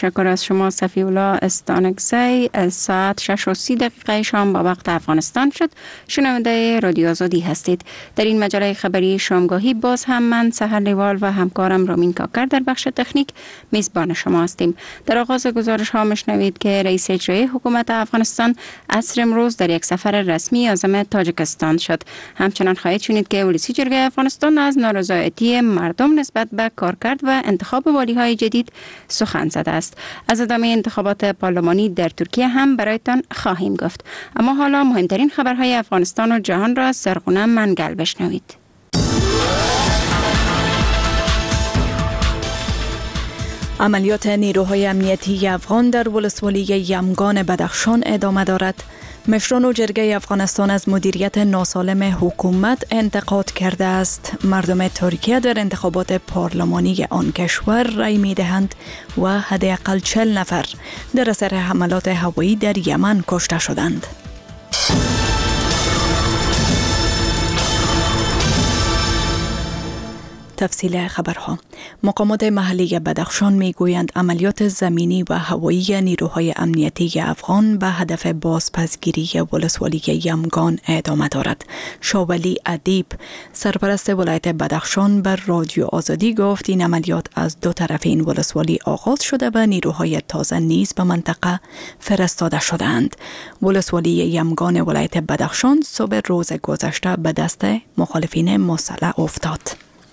تشکر از شما صفی الله استانکزی. ساعت 6:30 شام با وقت افغانستان شد. شنونده رادیو آزادی هستید. در این مجله خبری شامگاهی باز هم من سحر لیوال و همکارم رامین کاکر در بخش تکنیک میزبان شما هستیم. در آغاز گزارش ها میشنوید که رئیس اجرایی حکومت افغانستان عصر امروز در یک سفر رسمی عازم تاجیکستان شد. همچنان خواهید شنید که ولسی جرگه افغانستان از نارضایتی مردم نسبت به کارکرد و انتخاب والی‌های جدید سخن زده است. از ادامه انتخابات پارلمانی در ترکیه هم برایتان خواهیم گفت. اما حالا مهمترین خبرهای افغانستان و جهان را از سرغنه منگل بشنوید. عملیات نیروهای امنیتی افغان در ولسوالی یمگان بدخشان ادامه دارد. مشران جرگه افغانستان از مدیریت ناسالم حکومت انتقاد کرده است. مردم ترکیه در انتخابات پارلمانی آن کشور رای می دهند و حداقل 40 نفر در اثر حملات هوایی در یمن کشته شدند. تفصیل خبرها. مقامات محلی بدخشان میگویند عملیات زمینی و هوایی نیروهای امنیتی افغان به هدف بازپسگیری ولسوالی یمگان ادامه دارد. شاولی ادیب سرپرست ولایت بدخشان بر رادیو آزادی گفت این عملیات از دو طرف این ولسوالی آغاز شده و نیروهای تازه نیز به منطقه فرستاده شدند. ولسوالی یمگان ولایت بدخشان صبح روز گذشته به دست مخالفین مسلح افتاد.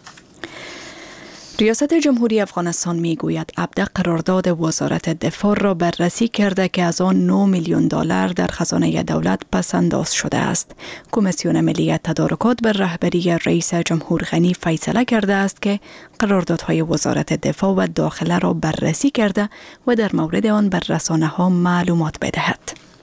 ریاست جمهوری افغانستان میگوید ابدا قرارداد وزارت دفاع را بررسی کرده که از آن 9 میلیون دلار در خزانه دولت پس‌انداز شده است. کمیسیون ملی تدارکات بر رهبری رئیس جمهور غنی فیصله کرده است که قراردادهای وزارت دفاع و داخله را بررسی کرده و در مورد آن بر رسانه‌ها معلومات بدهد.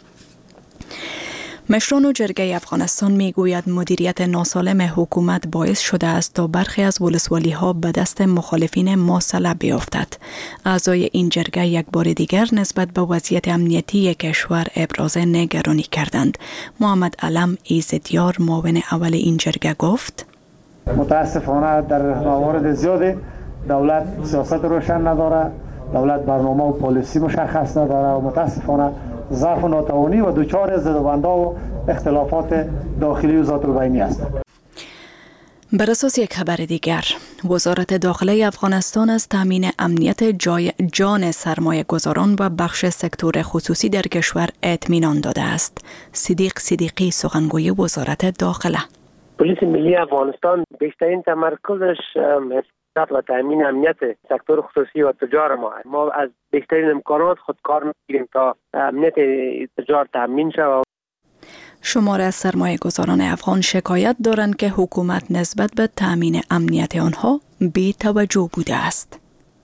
مشران جرگه افغانستان میگوید مدیریت ناسالم حکومت باعث شده است تا برخی از ولسوالی ها به دست مخالفین مسلح بیفتد. اعضای این جرگه یک بار دیگر نسبت به وضعیت امنیتی کشور ابراز نگرانی کردند. محمد علم ایزدیار معاون اول این جرگه گفت: متاسفانه در موارد زیادی دولت سیاست روشن نداره، دولت برنامه و پالیسی مشخص نداره و متاسفانه ضعف و ناتوانی و دچار زدوبندها و اختلافات داخلی و ذات البینی است. بر اساس یک خبر دیگر، وزارت داخله افغانستان از تامین امنیت جان سرمایه گذاران و بخش سکتور خصوصی در کشور اطمینان داده است. صدیق صدیقی سخنگوی وزارت داخله: پلیس ملی افغانستان بیشترین تمرکزش و تامین امنیت سکتور خصوصی و تجار ما از بیشترین امکانات خود کار می‌گیریم تا امنیت تجار تامین شود. شمار از سرمایه گذاران افغان شکایت دارند که حکومت نسبت به تامین امنیت آنها بی توجه بوده است.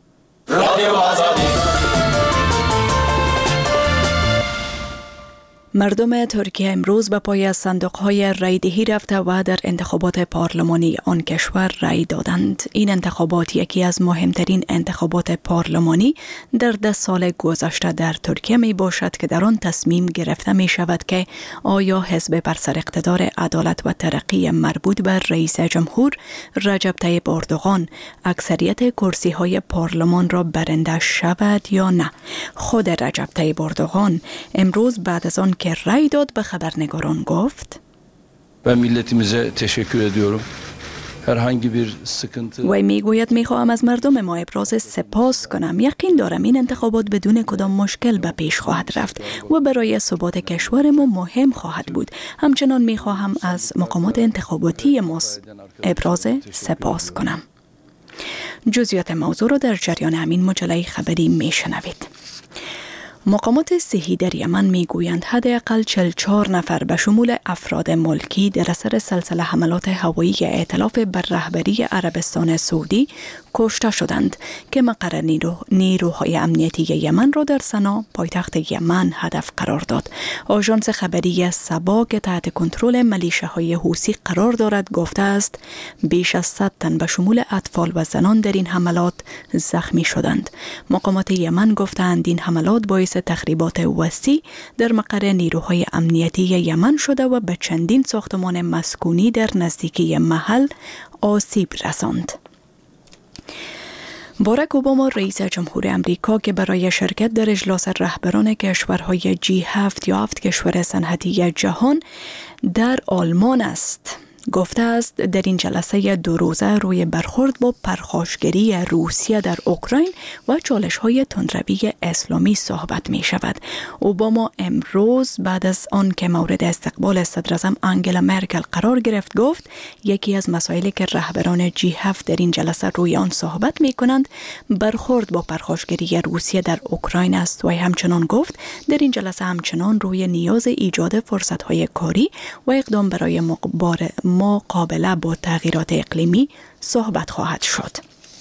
مردم ترکیه امروز به پای از صندوق‌های رایدهی رفته و در انتخابات پارلمانی آن کشور رای دادند. این انتخابات یکی از مهمترین انتخابات پارلمانی در 10 سال گذشته در ترکیه می باشد که در آن تصمیم گرفته می شود که آیا حزب بر سر اقتدار عدالت و ترقی مربوط به رئیس جمهور رجب طیب اردوغان اکثریت کرسی‌های پارلمان را برنده شود یا نه. خود رجب طیب اردوغان امروز بعد از آن که رای داد به خبرنگاران گفت: و ملتimize teşekkür ediyorum. herhangi bir sıkıntı و میگوید میخواهم از مردم ما ابراز سپاس کنم. یقین دارم این انتخابات بدون کدام مشکل به پیش خواهد رفت و برای ثبات کشور ما مهم خواهد بود. همچنان میخواهم از مقامات انتخاباتی ما ابراز سپاس کنم. جزئیات موضوع را در جریان همین مجله خبری میشنوید. مقامات صحی در یمن میگویند حداقل 44 نفر به شمول افراد ملکی در اثر سلسله حملات هوایی ائتلاف بر رهبری عربستان سعودی کشته شدند که مقر نیروهای امنیتی یمن را در سنا پایتخت یمن هدف قرار داد. آژانس خبری سبا که تحت کنترل میلیشیاهای حوثی قرار دارد گفته است بیش از 100 تن به شمول اطفال و زنان در این حملات زخمی شدند. مقامات یمن گفتند این حملات باعث تخریبات وسیع در مقر نیروهای امنیتی یمن شده و به چندین ساختمان مسکونی در نزدیکی محل آسیب رساند. باراک اوباما رئیس جمهور امریکا که برای شرکت در اجلاس رهبران کشورهای G7 یا 7 کشور صنعتی جهان در آلمان است، گفته است در این جلسه 2 روزه روی برخورد با پرخاشگری روسیه در اوکراین و چالش‌های تندروی اسلامی صحبت می شود. اوباما امروز بعد از آن که مورد استقبال صدراعظم آنگلا مرکل قرار گرفت گفت یکی از مسائلی که رهبران G7 در این جلسه روی آن صحبت می کنند برخورد با پرخاشگری روسیه در اوکراین است و همچنان گفت در این جلسه همچنان روی نیاز ایجاد فرصت‌های کاری و اقدام برای مقابله با تغییرات اقلیمی صحبت خواهد شد.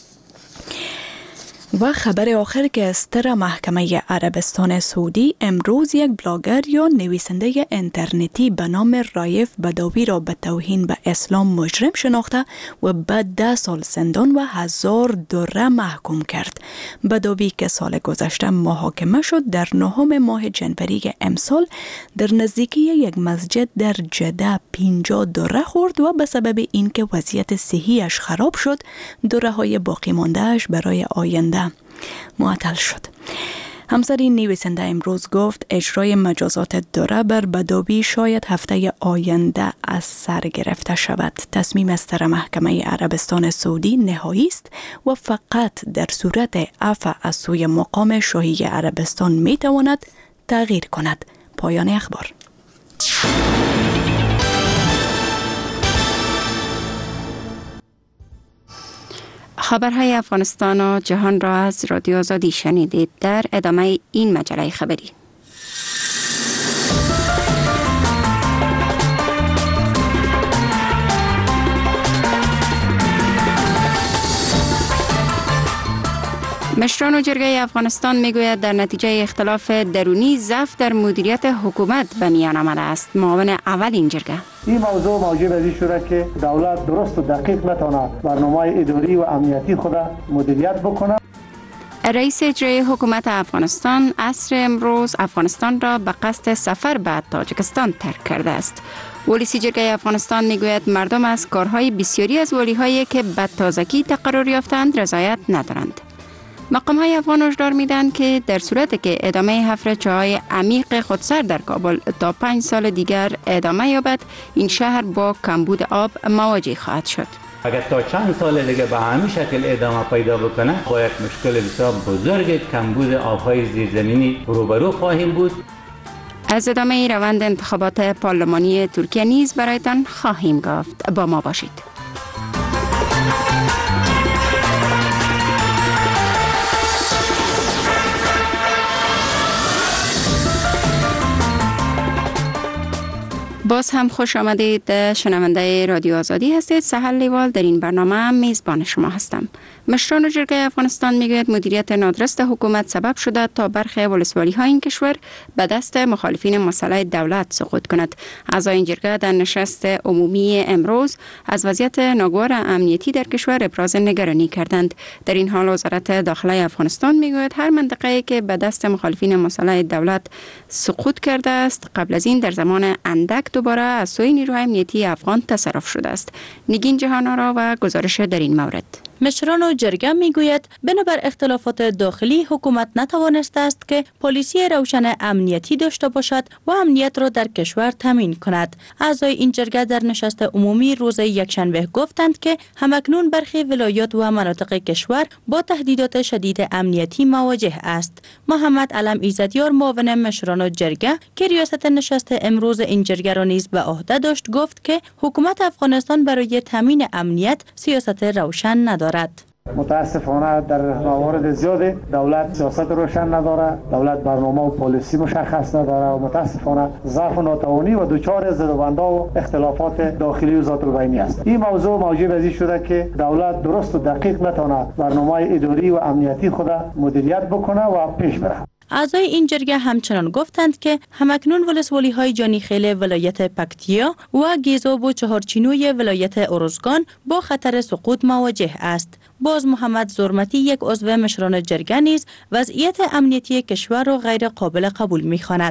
و خبر آخر که ستر محکمه عربستان سعودی امروز یک بلاگر یا نویسنده اینترنتی به نام رایف بداوی را به توهین به اسلام مجرم شناخته و به 10 سال زندان و 1000 دره محکوم کرد. بداوی که سال گذشته محاکمه شد در 9 ماه جنوری امسال در نزدیکی یک مسجد در جده 50 دره خورد و به سبب اینکه وضعیت صحیش خراب شد دره های باقی مانده اش برای آینده معطل شد. همسر این نویسنده امروز گفت اجرای مجازات دره بر بداوی شاید هفته آینده از سر گرفته شود. تصمیم ستر محکمه عربستان سعودی نهایی است و فقط در صورت عفو از سوی مقام شاهی عربستان می تواند تغییر کند. پایان اخبار. خبرهای افغانستان و جهان را از رادیو آزادی شنیدید. در ادامه این مجله خبری مشران جرگه افغانستان میگوید در نتیجه اختلاف درونی ضعف در مدیریت حکومت به میان آمده است. معاون اول این جرگه این موضوع موجب از این شده که دولت درست و دقیق نتونه برنامه اداری و امنیتی خود مدیریت بکنه. رئیس اجرایی حکومت افغانستان عصر امروز افغانستان را به قصد سفر به تاجیکستان ترک کرده است. ولیسی جرگه افغانستان میگوید مردم از کارهای بسیاری از ولی‌هایی که به تازگی تقرر یافتند رضایت ندارند. مقام‌های افغان هشدار میدهند که در صورتی که ادامه حفر چاهای عمیق خودسر در کابل تا 5 سال دیگر ادامه یابد، این شهر با کمبود آب مواجه خواهد شد. اگر تا چند سال دیگه به همین شکل ادامه پیدا بکنه با یک مشکل بسیار بزرگ کمبود آب‌های زیرزمینی روبرو خواهیم بود. از ادامه روند انتخابات پارلمانی ترکیه نیز برایتان خواهیم گفت. با ما باشید. باز هم خوش آمدید. شنونده رادیو آزادی هستید. سحر لیوال در این برنامه میزبان شما هستم. مشران جرگه افغانستان میگوید مدیریت نادرست حکومت سبب شده تا برخی ولسوالی های این کشور به دست مخالفین مسئله دولت سقوط کند. اعضای این جرگه در نشست عمومی امروز از وضعیت ناگوار امنیتی در کشور ابراز نگرانی کردند. در این حال وزارت داخله افغانستان میگوید هر منطقه‌ای که به دست مخالفین مسئله دولت سقوط کرده است قبل از این در زمان اندک دوباره از سوی نیروهای امنیتی افغان تصرف شده است. نگین جهان‌آرا و گزارش در این مورد. مشران جرگه میگوید بنابر اختلافات داخلی حکومت نتوانسته است که پلیسی روشن امنیتی داشته باشد و امنیت را در کشور تامین کند. اعضای این جرگه در نشست عمومی روز یکشنبه گفتند که همکنون برخی ولایات و مناطق کشور با تهدیدات شدید امنیتی مواجه است. محمد علم ایزدیار معاون مشران جرگه که ریاست نشست امروز این جرگه را نیز به عهده داشت گفت که حکومت افغانستان برای تامین امنیت سیاست روشن ندارد. متاسفانه در موارد زیادی دولت سیاست روشن نداره، دولت برنامه و پالیسی مشخص نداره و متاسفانه ضعف و ناتوانی و دچار زدوبندها و اختلافات داخلی و ذات البینی است. این موضوع موجب از این شده که دولت درست و دقیق نتونه برنامه اداری و امنیتی خود مدیریت بکنه و پیش بره. اعضای این جرگه همچنان گفتند که همکنون ولسوالی های جانیخیل ولایت پکتیا و گیزاب و چهارچینوی ولایت ارزگان با خطر سقوط مواجه است. باز محمد زرمتی یک عضو مشران جرگه نیز وضعیت امنیتی کشور را غیر قابل قبول می‌خواند.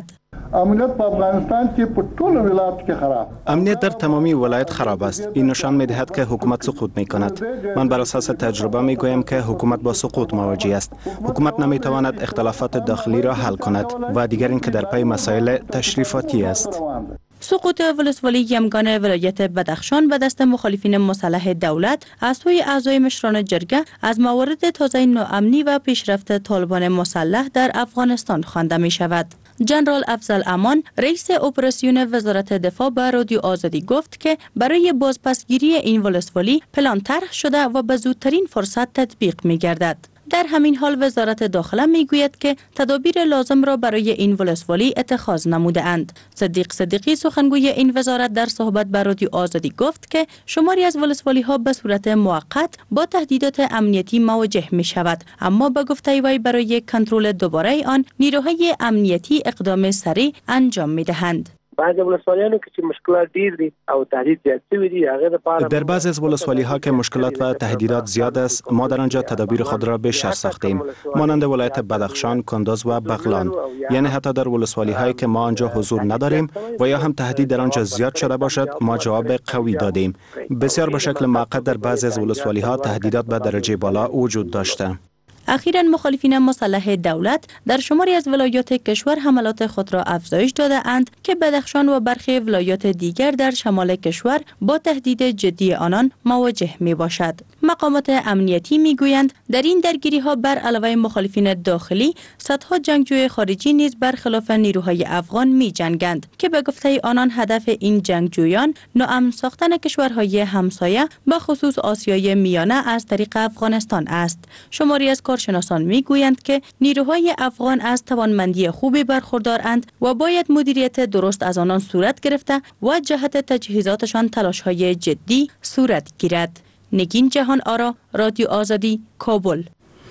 امنیت په افغانستان کې په ټول ولایت کې خراب. امنیت در تمامی ولایت خراب است. این نشان می‌دهد که حکومت سقوط می‌کند. من بر اساس تجربه می‌گویم که حکومت با سقوط مواجه است. حکومت نمی‌تواند اختلافات داخلی را حل کند و دیگر اینکه در پی مسائل تشریفاتی است. سقوط ولسوالی یمگان ولایت بدخشان به دست مخالفین مسلح دولت از سوی اعضای مشران جرگه از موارد تازه ناامنی و پیشرفت طالبان مسلح در افغانستان خوانده می شود. جنرال افضل امان رئیس اپراسیون وزارت دفاع به رادیو آزادی گفت که برای بازپسگیری این ولسوالی پلان طرح شده و به زودترین فرصت تطبیق می گردد. در همین حال وزارت داخله می گوید که تدابیر لازم را برای این ولسوالی اتخاذ نموده اند. صدیق صدیقی سخنگوی این وزارت در صحبت با رادیو آزادی گفت که شماری از ولسوالی ها به صورت موقت با تهدیدات امنیتی مواجه می شود، اما به گفته وی برای کنترل دوباره آن نیروهای امنیتی اقدام سریع انجام می دهند. بعضی ولسوالیانو که مشکلات ډیر دي او تهدید زیات شوی دي هغه لپاره در بعضی از ولسوالی ها که مشکلات و تهدیدات زیاد است، ما در آنجا تدابیر خود را بیشتر ساختیم، مانند ولایت بدخشان، کندز و بغلان. یعنی حتی در ولسوالی هایی که ما آنجا حضور نداریم و یا هم تهدید در آنجا زیاد شده باشد، ما جواب قوی دادیم. بسیار به شکل موقت در بعضی از ولسوالی ها تهدیدات به درجه بالا وجود داشته. اخیراً مخالفین مسلح دولت در شماری از ولایات کشور حملات خود را افزایش داده اند که بدخشان و برخی ولایات دیگر در شمال کشور با تهدید جدی آنان مواجه می باشد. مقامات امنیتی می گویند در این درگیری ها بر علاوه مخالفین داخلی، صدها جنگجوی خارجی نیز برخلاف نیروهای افغان می جنگند که به گفته آنان هدف این جنگجویان ناامن ساختن کشورهای همسایه به خصوص آسیای میانه از طریق افغانستان است. شماری از کارشناسان می گویند که نیروهای افغان از توانمندی خوبی برخوردارند و باید مدیریت درست از آنان صورت گرفته و جهت تجهیزاتشان تلاش‌های جدی صورت گیرد. نگین جهان آرا، رادیو آزادی، کابل.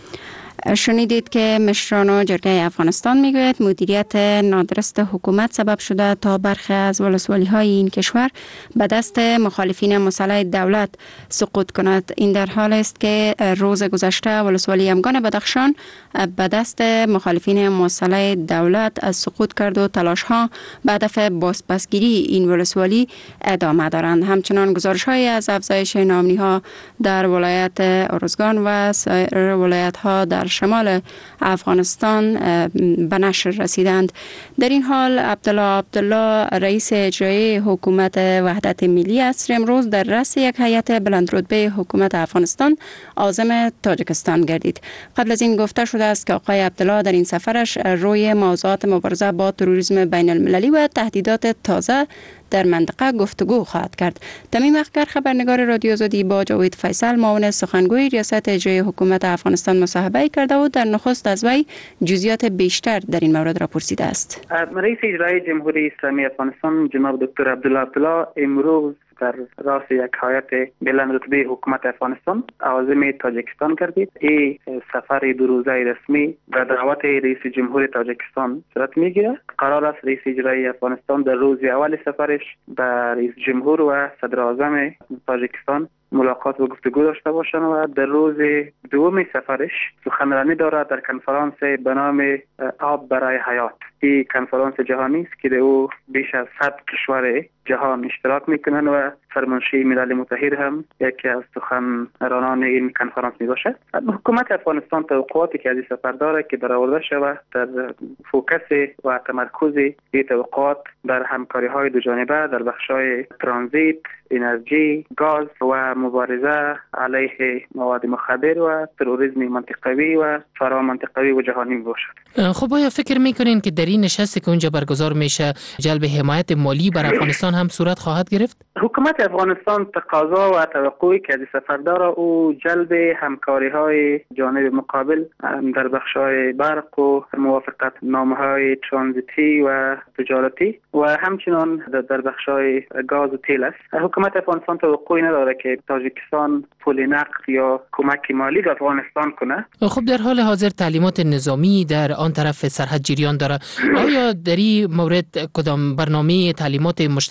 شنیدید که مشران جرگه افغانستان میگوید مدیریت نادرست حکومت سبب شده تا برخی از ولسوالی های این کشور به دست مخالفین مسلح دولت سقوط کند. این در حال است که روز گذشته ولسوالی یمگان بدخشان به دست مخالفین مسلح دولت سقوط کرد و تلاش ها به هدف بازپسگیری این ولسوالی ادامه دارند. همچنان گزارش های از افزایش ناامنی ها در ولایت ارزگان و سایر ولایت ها در شمال افغانستان به نشر رسیدند. در این حال عبدالله رئیس اجرایی حکومت وحدت ملی عصر امروز در رأس یک هیئت بلندرتبه حکومت افغانستان عازم تاجیکستان گردید. قبل از این گفته شده است که آقای عبدالله در این سفرش روی موضوعات مبارزه با تروریسم بین المللی و تهدیدات تازه در منطقه گفتگو خواهد کرد. تمیم اخگر خبرنگار رادیو آزادی با جاوید فیصل معاون سخنگوی ریاست اجرایی حکومت افغانستان مصاحبه کرده و در نخست از وی جزئیات بیشتر در این مورد را پرسیده است. رئیس اجرایی جمهوری اسلامی افغانستان جناب دکتر عبدالله امروز در راس یک هیئت بلندرتبه حکومت افغانستان عازم تاجیکستان گردید. این سفر دو روزه رسمی در دعوت رئیس جمهور تاجیکستان صورت میگیرد. قرار است رئیس اجرایی افغانستان در روز اول سفرش با رئیس جمهور و صدر اعظم تاجیکستان ملاقات و گفتگو داشته باشند و در روز دوم سفرش سخنرانی دارد در کنفرانس به نام آب برای حیات. این کنفرانس جهانی است که در او بیش از 100 کشور جهان اشتراک میکنند و فرمانشوی ملل متحد هم یکی از سخنرانان این کنفرانس می باشد. حکومت افغانستان توقعاتی که از این سفر دارد که برآورده شود در فوکس و تمرکز این توقعات در همکاری های دو جانبه در بخش‌های ترانزیت، انرژی، گاز و مبارزه علیه مواد مخدر و تروریسم منطقوی و فرامنطقوی و جهانی می باشد. خب آیا فکر میکنین که در این نشستی که اونجا برگزار میشه جلب حمایت مالی بر افغانستان هم صورت خواهد گرفت؟ حکومت افغانستان تقاضا و توقعی که از سفر داره او جلب همکاری های جانب مقابل در بخش‌های برق و موافقت نامه‌های ترانزیتی و تجارتی و همچنان در بخش‌های گاز و تیل است. حکومت افغانستان توقعی نداره که تاجیکستان پول نقد یا کمک مالی به افغانستان کنه. خب در حال حاضر تعلیمات نظامی در آن طرف سرحد جریان داره. آیا در این مورد کدام برنامه تعلیمات مشترک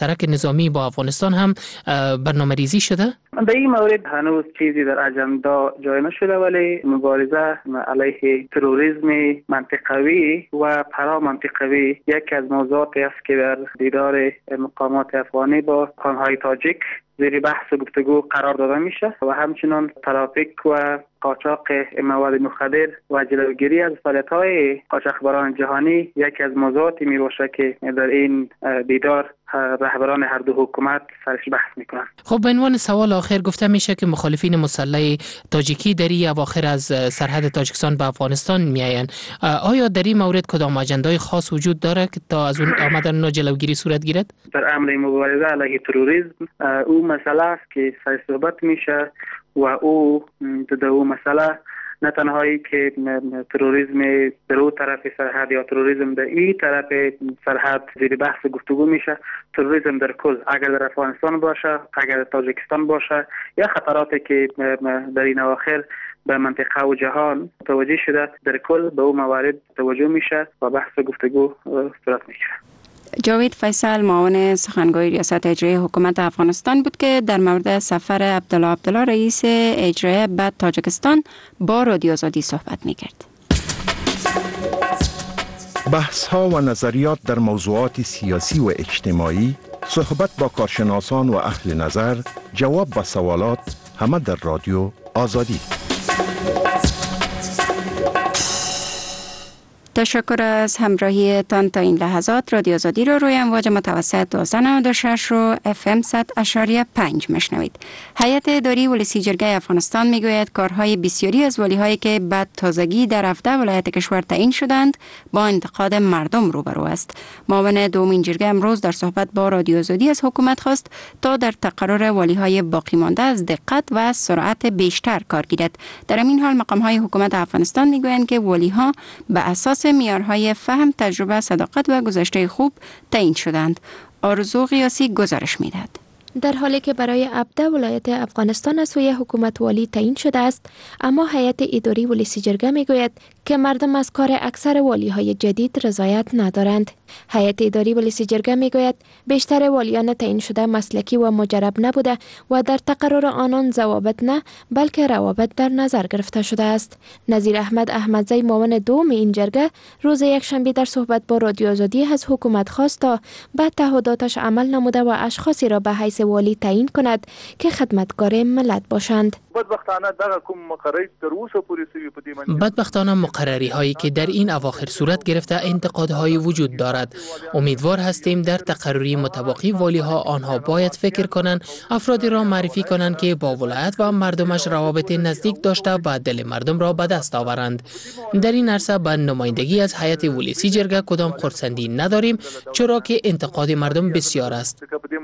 مشترک نظامی با افغانستان هم برنامه ریزی شده؟ در این مورد هنوز چیزی در اجندا جای نشده، ولی مبارزه علیه تروریسم منطقوی و پرامنطقوی یکی از موضوعاتی است که در دیدار مقامات افغانی با خانهای تاجیک زیر بحث و گفتگو قرار داده میشه و همچنین ترافیک و قاچاق مواد مخدر و جلوگیری از فعالیت‌های قاچاقبران جهانی یکی از موضوعاتی می باشه که در این دیدار رهبران هر دو حکومت سرش بحث میکنن. خب به عنوان سوال آخر گفته میشه که مخالفین مسلح تاجیکی در این اواخر از سرحد تاجیکستان به افغانستان میآیند. آیا در این مورد کدام اجندای خاص وجود داره که تا از اون آمدن جلوگیری صورت گیرد؟ در عمل مبارزه علیه تروریسم او مسئله است که سر صحبت میشه و او در او مسئله نه تنهایی که تروریسم در اون طرف سرحد یا تروریسم در این طرف سرحد زیر بحث گفتگو میشه، تروریسم در کل اگر در افغانستان باشه، اگر در تاجیکستان باشه یا خطراتی که در این اواخر به منطقه و جهان توجه شده، در کل به اون موارد توجه میشه و بحث گفتگو صورت میگیره. جاوید فیصل معاون سخنگوی ریاست اجرایی حکومت افغانستان بود که در مورد سفر عبدالله رئیس اجرایی به تاجیکستان با رادیو آزادی صحبت می‌کرد. بحث‌ها و نظریات در موضوعات سیاسی و اجتماعی، صحبت با کارشناسان و اهل نظر، جواب به سوالات، همه در رادیو آزادی. تشکر از همراهی تان تا این لحظات. رادیو آزادی رو روی امواج متوسط 1296 رو FM 100.5 مشنوید. هیئت اداری ولسی جرگه افغانستان میگوید کارهای بسیاری از والی‌هایی که بعد تازگی در 17 ولایت کشور تعیین شدند با انتقاد مردم روبرو است. معاون دومین جرگه امروز در صحبت با رادیو آزادی از حکومت خواست تا در تقرر والی‌های باقی مانده از دقت و سرعت بیشتر کار گیرد. در این حال مقام‌های حکومت افغانستان میگویند که والی‌ها به اساس معیارهای فهم، تجربه، صداقت و گذشته خوب تعیین شدند. آرزو قیاسی گزارش می‌دهد. در حالی که برای 17 ولایت افغانستان از سوی حکومت والی تعیین شده است، اما هیئت اداری ولسی جرگه میگوید که مردم از کار اکثر والی‌های جدید رضایت ندارند. هیئت اداری ولسی جرگه میگوید بیشتر والیان تعیین شده مسلکی و مجرب نبوده و در تقرر آنان ضوابط نه بلکه روابط در نظر گرفته شده است. نظیر احمد احمدزی معاون دوم این جرگه روز یکشنبه در صحبت با رادیو آزادی از حکومت خواست تا به تعهداتش عمل نموده و اشخاصی را به حیث والی تعیین کند که خدمتگار ملت باشند. بدبختانه مقرری هایی که در این اواخر صورت گرفته انتقادهای وجود دارد. امیدوار هستیم در تقرری متباقی والی ها آنها باید فکر کنند افرادی را معرفی کنند که با ولایت و مردمش روابط نزدیک داشته و دل مردم را به دست آورند. در این عرصه به نمایندگی از هیئت ولسی جرگه کدام خرسندی نداریم، چرا که انتقاد مردم بسیار است.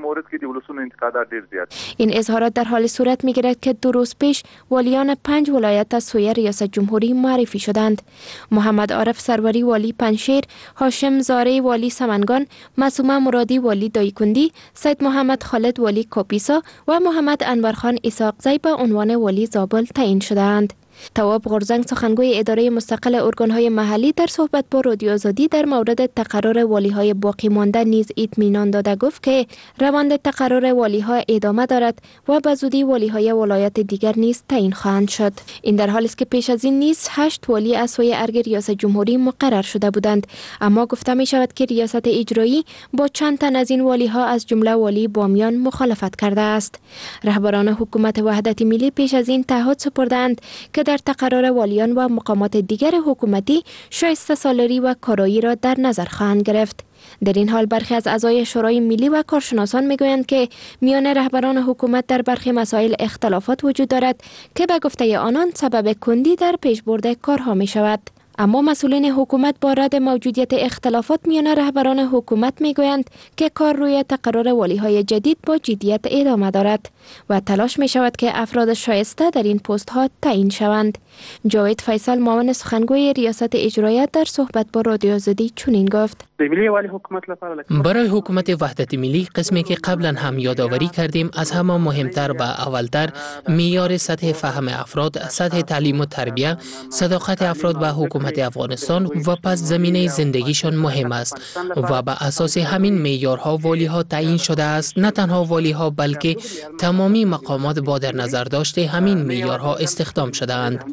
این اظهارات در حال صورت می‌گیرد که 2 روز پیش والیان 5 ولایت از سوی ریاست جمهوری معرفی شدند. محمد عارف سروری والی پنشیر، هاشم زاره والی سمنگان، معصومه مرادی والی دایکندی، سید محمد خالد والی کاپیسا و محمد انورخان اسحاقزی به عنوان والی زابل تعیین شدند. تواب غرزنگ سخنگوی اداره مستقل ارگان‌های محلی در صحبت با رادیو آزادی در مورد تقرر والی‌های باقی مانده نیز اطمینان داده گفت که روند تقرر والی‌ها ادامه دارد و به زودی والی‌های ولایت دیگر نیز تعیین خواهند شد. این در حالی است که پیش از این نیز 8 والی از سوی ارگ ریاست جمهوری مقرر شده بودند، اما گفته می شود که ریاست اجرایی با چند تن از این والی‌ها از جمله والی بامیان مخالفت کرده است. رهبران حکومت وحدت ملی پیش از این تعهد سپردند که در تقرر والیان و مقامات دیگر حکومتی شایسته سالاری و کارایی را در نظر خواهند گرفت. در این حال برخی از اعضای شورای ملی و کارشناسان میگویند که میان رهبران حکومت در برخی مسائل اختلافات وجود دارد که به گفته آنان سبب کندی در پیشبرد کارها می شود. اما مسئولین حکومت با رد موجودیت اختلافات میان رهبران حکومت میگویند که کار روی تقرر والی‌های جدید با جدیت ادامه دارد و تلاش می شود که افراد شایسته در این پست ها تعیین شوند. جاوید فیصل معاون سخنگوی ریاست اجرایی در صحبت با رادیو آزادی چنین گفت: برای حکومت وحدت ملی قسمی که قبلا هم یادآوری کردیم از همه مهمتر و اولتر معیار سطح فهم افراد، سطح تعلیم و تربیت، صداقت افراد به حکومت حکومت افغانستان و پس زمینه زندگیشان مهم است و به اساس همین معیارها والی‌ها تعیین شده است. نه تنها والی‌ها بلکه تمامی مقامات با در نظر داشته همین معیارها استخدام شده‌اند.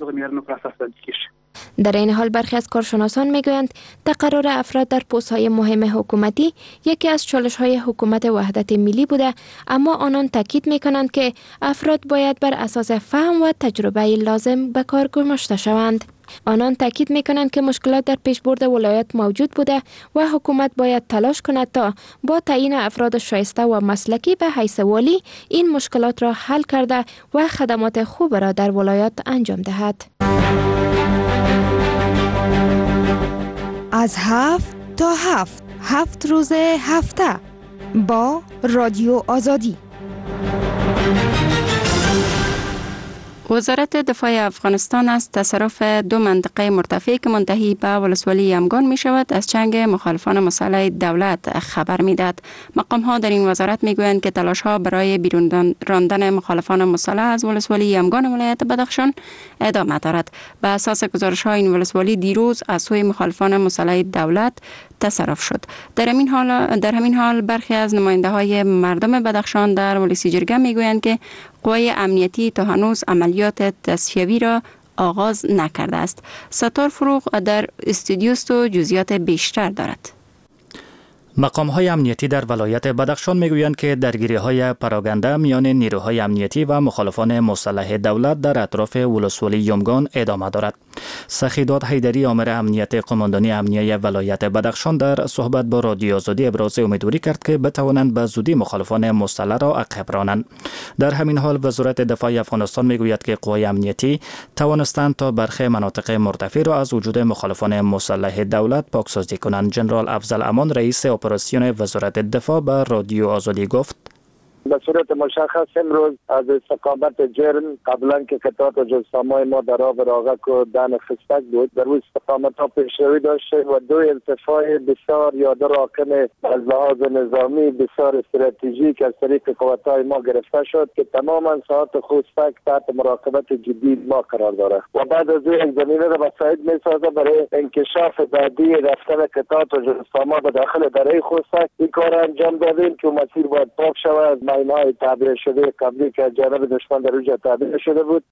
در این حال برخی از کارشناسان میگویند تقرر افراد در پست‌های مهم حکومتی یکی از چالش‌های حکومت وحدت ملی بوده، اما آنان تاکید می‌کنند که افراد باید بر اساس فهم و تجربه لازم به کار گماشته شوند. آنان تاکید می‌کنند که مشکلات در پیشبرد ولایت موجود بوده و حکومت باید تلاش کند تا با تعیین افراد شایسته و مسلکی به حیث والی این مشکلات را حل کرده و خدمات خوب را در ولایت انجام دهد. از 7 تا 7 روز هفته با رادیو آزادی. وزارت دفاع افغانستان از تصرف 2 منطقه مرتفع که منتهی به ولسوالی یمگان می شود از چنگ مخالفان مسلح دولت خبر می داد. مقام ها در این وزارت می گویند که تلاش ها برای بیرون راندن مخالفان مسلح از ولسوالی یمگان ولایت بدخشان ادامه دارد. به اساس گزارش ها این ولسوالی دیروز از سوی مخالفان مسلح دولت تصرف شد. در همین حال برخی از نماینده های مردم بدخشان در ولسی جرگه می گویند که قوای امنیتی تا هنوز عملیات تصفیوی را آغاز نکرده است. ستار فروغ در استودیوست و جزئیات بیشتر دارد. مقام‌های امنیتی در ولایت بدخشان میگویند که درگیری‌های پراگنده میان نیروهای امنیتی و مخالفان مسلح دولت در اطراف ولسوالی یمگان ادامه دارد. سخیداد حیدری آمر امنیت قماندانی امنیه ولایت بدخشان در صحبت با رادیو آزادی ابراز امیدواری کرد که بتوانند به زودی مخالفان مسلح را عقب رانند. در همین حال وزارت دفاع افغانستان میگوید که قوای امنیتی توانستند تا برخی مناطق مرتفع را از وجود مخالفان مسلح دولت پاکسازی کنند. جنرال افضل امان رئیس اپراسیون وزارت دفاع به رادیو آزادی گفت: به صورت مشخص امروز از استقامت جرم قبلا که قطعات جزئیات ما در آب راغک و دن خستک بود در روی استقامت ها پیشروی داشته و 2 ارتفاع بسیار یا 2 راکم از لحاظ نظامی بسیار استراتژیک از طریق قوت‌های ما گرفته شد که تماما ساحات خستک تحت مراقبت جدی ما قرار دارد و بعد از این زمینه را مساعد می‌سازه برای انکشاف بعدی رفتن قطعات و جزئیات ما به داخل دره خستک. این کار انجام دادیم که مسیر باید پاک شود. ماین‌های تعبیه شده قبلی که جانب دشمن در اونجا تعبیه شده بود.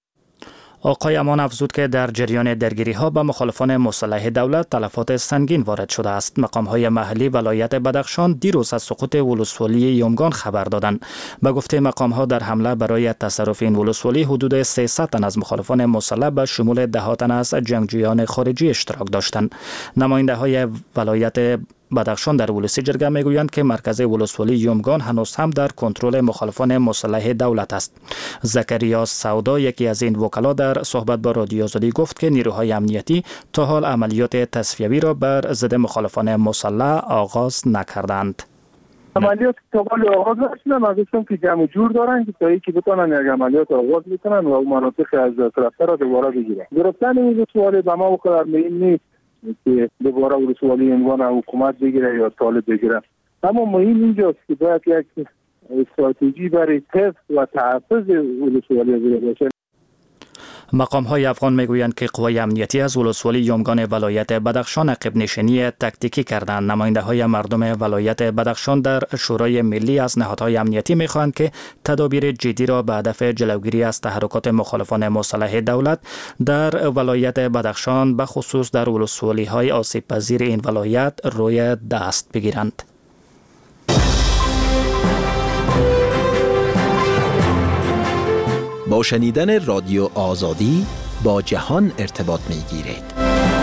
آقای امان افزود که در جریان درگیری‌ها به مخالفان مسلح دولت تلفات سنگین وارد شده است. مقام‌های محلی ولایت بدخشان دیروز از سقوط ولسوالی یمگان خبر دادند. به گفته مقام‌ها در حمله برای تصرف این ولسوالی حدود 300 تن از مخالفان مسلح به شمول 10 تن از جنگجویان خارجی اشتراک داشتند. نماینده‌های ولایت بدخشان در ولسی جرگه میگویند که مرکز ولسوالی یمگان هنوز هم در کنترل مخالفان مسلح دولت است. زکریا سودا یکی از این وکلا در صحبت با رادیو آزادی گفت که نیروهای امنیتی تا حال عملیات تصفیوی را بر ضد مخالفان مسلح آغاز نکردند. عملیات تا حال آغاز نشدن، ازشون که جمع جور دارن که تا یکی بتونن یک عملیات آغاز بکنن و مناطق از طرفه را دوباره بگیرن. گرفتن این ولسوالی به ما وقت مهم نیست که دوباره ولسوالی یمگان حکومت بگیره یا طالب بگیره، اما مهم اینجاست که باید یک استراتژی برای حفظ و تحفظ ولسوالی باشه. مقام‌های افغان میگویند که قوای امنیتی از ولسوالی یمگان ولایت بدخشان عقب نشینی تاکتیکی کردند. نماینده‌های مردم ولایت بدخشان در شورای ملی از نهادهای امنیتی می‌خواهند که تدابیر جدی را به هدف جلوگیری از تحرکات مخالفان مسلح دولت در ولایت بدخشان به خصوص در ولسوالی‌های آسیب‌پذیر این ولایت روی دست بگیرند. با شنیدن رادیو آزادی با جهان ارتباط می گیرید.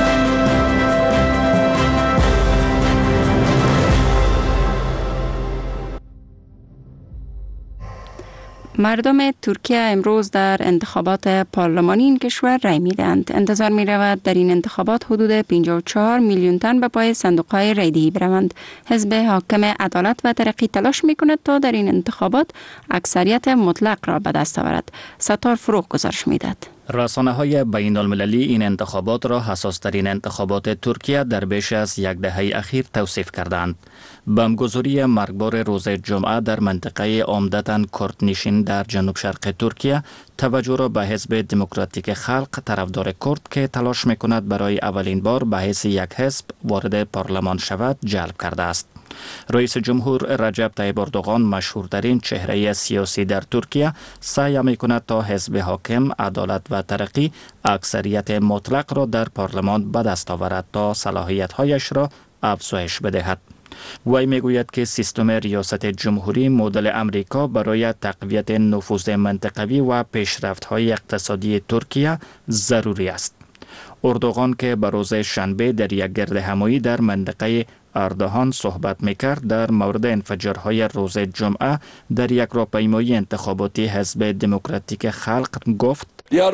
مردم ترکیه امروز در انتخابات پارلمانی این کشور رای میدهند. انتظار می رود در این انتخابات حدود 54 میلیون تن به پای صندوق‌های رایدهی بروند. حزب حاکم عدالت و ترقی تلاش می کند تا در این انتخابات اکثریت مطلق را به دست آورد. ستار فروغ گزارش میدهد. رسانه‌های بین المللی این انتخابات را حساس‌ترین انتخابات ترکیه در بیش از یک دهه اخیر توصیف کردند. بمبگذاری مرگبار روز جمعه در منطقه عمدتاً کردنشین در جنوب شرق ترکیه توجه را به حزب دموکراتیک خلق طرفدار کرد که تلاش می‌کند برای اولین بار به حیث یک حزب وارد پارلمان شود جلب کرده است. رئیس جمهور رجب طیب اردوغان، مشهورترین چهره سیاسی در ترکیه، سعی می‌کند تا حزب حاکم عدالت و ترقی اکثریت مطلق را در پارلمان به دست آورد تا صلاحیت‌هایش را افزایش بدهد. وی میگوید که سیستم ریاست جمهوری مدل امریکا برای تقویت نفوذ منطقوی و پیشرفت‌های اقتصادی ترکیه ضروری است. اردوغان که به روز شنبه در یک گردهمایی در منطقه اردهان صحبت میکرد، در مورد انفجارهای روز جمعه در یک راهپیمایی انتخاباتی حزب دموکراتیک خلق گفت: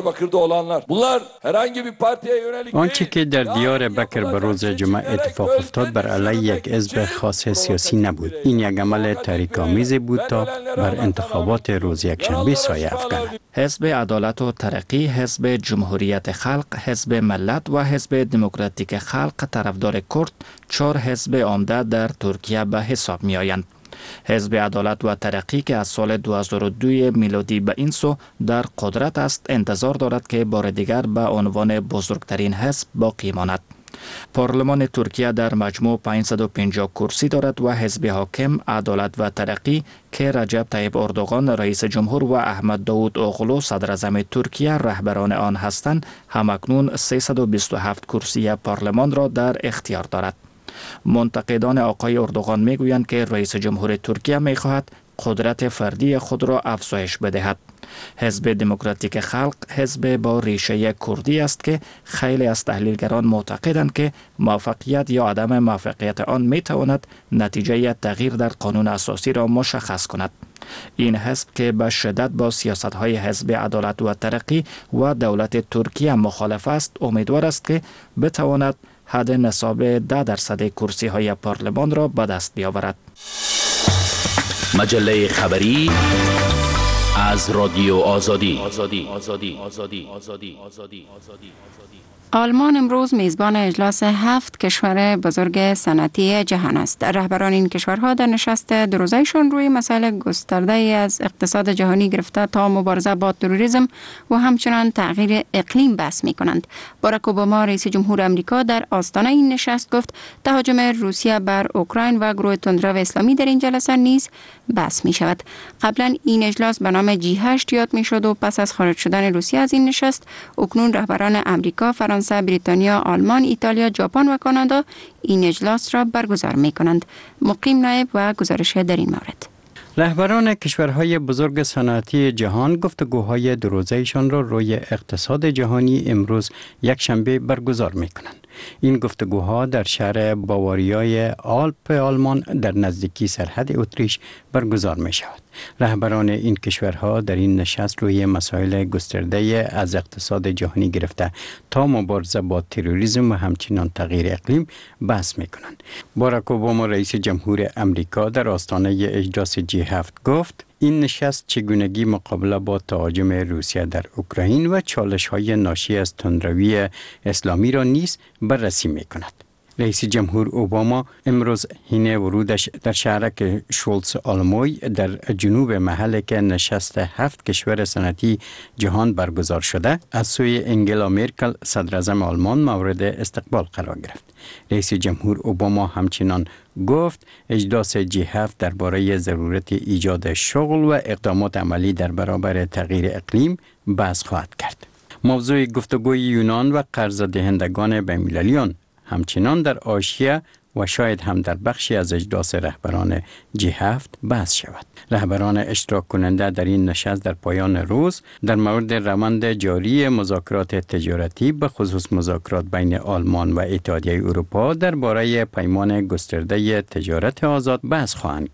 آنچه که در دیار بکر به روز جمعه اتفاق افتاد بر علیه یک حزب خاص سیاسی نبود. این یک عمل تحریک‌آمیز بود تا بر انتخابات روز یکشنبه سایه افکند. حزب عدالت و ترقی، حزب جمهوریت خلق، حزب ملت و حزب دموکراتیک خلق طرفدار کرد 4 حزب عمده در ترکیه به حساب می آیند. حزب عدالت و ترقی که از سال 2002 میلادی به این سو در قدرت است، انتظار دارد که بار دیگر به عنوان بزرگترین حزب باقی ماند. پارلمان ترکیه در مجموع 550 کرسی دارد و حزب حاکم عدالت و ترقی که رجب طیب اردوغان رئیس جمهور و احمد داود اوغلو صدر اعظم ترکیه رهبران آن هستند، همکنون 327 کرسی پارلمان را در اختیار دارد. منتقدان آقای اردوغان میگویند که رئیس جمهور ترکیه میخواهد قدرت فردی خود را افزایش بدهد. حزب دموکراتیک خلق حزب با ریشه کردی است که خیلی از تحلیلگران معتقدند که موفقیت یا عدم موفقیت آن میتواند نتیجه تغییر در قانون اساسی را مشخص کند. این حزب که به شدت با سیاست‌های حزب عدالت و ترقی و دولت ترکیه مخالف است، امیدوار است که بتواند حد نصاب 10% کرسی‌های پارلمان را به دست بیاورد. مجله خبری از رادیو آزادی. آلمان امروز میزبان اجلاس 7 کشور بزرگ صنعتی جهان است. رهبران این کشورها در نشست دو روزه‌شان روی مسائل گسترده از اقتصاد جهانی گرفته تا مبارزه با تروریسم و همچنان تغییر اقلیم بحث می‌کنند. باراک اوباما رئیس جمهور آمریکا در آستانه این نشست گفت تهاجم روسیه بر اوکراین و گروه تندرو اسلامی در این جلسه نیز بحث می شود. قبلا این اجلاس به نام G8 یاد می شد و پس از خارج شدن روسیه از این نشست اکنون رهبران امریکا، فرانسه، بریتانیا، آلمان، ایتالیا، ژاپن و کانادا این اجلاس را برگزار می کنند. مقیم نایب و گزارش در این مورد. رهبران کشورهای بزرگ صنعتی جهان گفتگوهای دو روزه‌شان را روی اقتصاد جهانی امروز یکشنبه برگزار می کنند. این گفتگوها در شهر باواریای آلپ آلمان در نزدیکی سرحد اتریش برگزار می شود. رهبران این کشورها در این نشست روی مسائل گسترده از اقتصاد جهانی گرفته تا مبارزه با تروریسم و همچنین تغییر اقلیم بحث می کنند. باراک اوباما رئیس جمهور امریکا در آستانه اجلاس G7 گفت این نشست چگونگی مقابله با تهاجم روسیه در اوکراین و چالش‌های ناشی از تندروی اسلامی را نیز بررسی می‌کند. رئیس جمهور اوباما امروز حین ورودش در شهرک شولتز آلموی در جنوب محل که نشست 7 کشور صنعتی جهان برگزار شده از سوی انگلا مرکل صدر اعظم آلمان مورد استقبال قرار گرفت. رئیس جمهور اوباما همچنان گفت اجلاس G7 درباره ضرورت ایجاد شغل و اقدامات عملی در برابر تغییر اقلیم بحث خواهد کرد. موضوع گفتگوی یونان و قرض دهندگان بین‌المللیان همچنان در آسیا و شاید هم در بخشی از اجلاس رهبران G7 بحث شود. رهبران اشتراک کننده در این نشست در پایان روز در مورد روند جاری مذاکرات تجارتی به خصوص مذاکرات بین آلمان و اتحادیه اروپا درباره پیمان گسترده تجارت آزاد بحث خواهند کرد.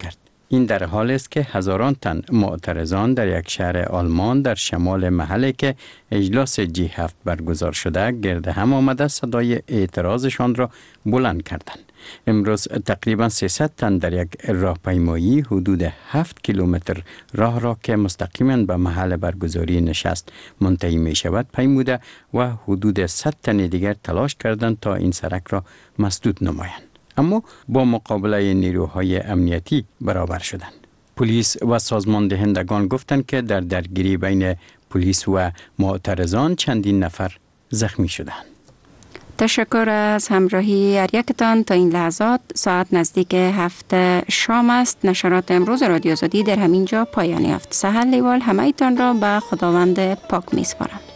این در حال است که هزاران تن معترضان در یک شهر آلمان در شمال محلی که اجلاس G7 برگزار شده گرد هم آمده صدای اعتراضشان را بلند کردند. امروز تقریبا 300 تن در یک راهپیمایی حدود 7 کیلومتر راه را که مستقیما به محل برگزاری نشست منتهی می شود پیموده و حدود 100 تن دیگر تلاش کردند تا این سرک را مسدود نمایند، اما با مقابله نیروهای امنیتی برابر شدند. پلیس و سازمان دهندگان گفتند که در درگیری بین پلیس و معترضان چندین نفر زخمی شدند. تشکر از همراهی هر یکتان. تا این لحظات ساعت نزدیک 7 شام است. نشرات امروز رادیو آزادی در همین جا پایان یافت. سحر لیوال همه ایتان را به خداوند پاک می سپارم.